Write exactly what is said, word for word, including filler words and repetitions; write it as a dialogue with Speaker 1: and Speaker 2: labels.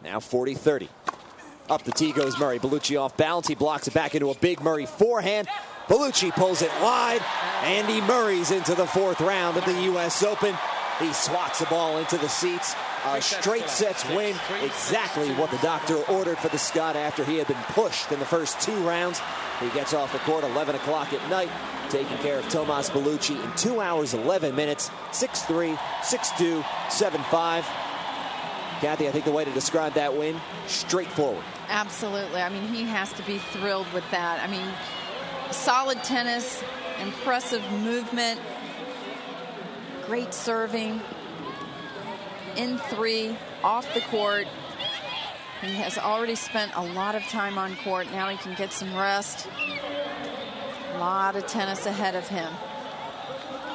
Speaker 1: Now forty thirty. Up the tee goes Murray. Bellucci off balance. He blocks it back into a big Murray forehand. Bellucci pulls it wide. Andy Murray's into the fourth round of the U S Open. He swats the ball into the seats. A straight sets win. Exactly what the doctor ordered for the Scot after he had been pushed in the first two rounds. He gets off the court eleven o'clock at night, taking care of Tomas Bellucci in two hours, eleven minutes, six three, six two, seven five. Kathy, I think the way to describe that win, straightforward.
Speaker 2: Absolutely. I mean, he has to be thrilled with that. I mean, solid tennis, impressive movement, great serving, in three, off the court. He has already spent a lot of time on court. Now he can get some rest. A lot of tennis ahead of him.